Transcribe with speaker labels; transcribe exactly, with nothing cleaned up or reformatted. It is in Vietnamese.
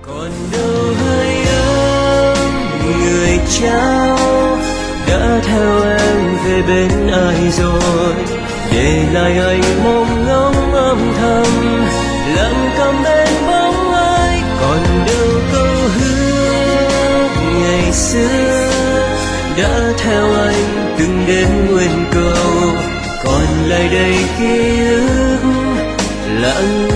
Speaker 1: còn đâu hỡi em người trao đã theo em về bên ai rồi, để lại anh mong ngóng âm thầm lặng câm bên bóng ai. Còn đâu câu hứa ngày xưa đã theo anh từng đến nguyên cầu, còn lại đây ký ức lặng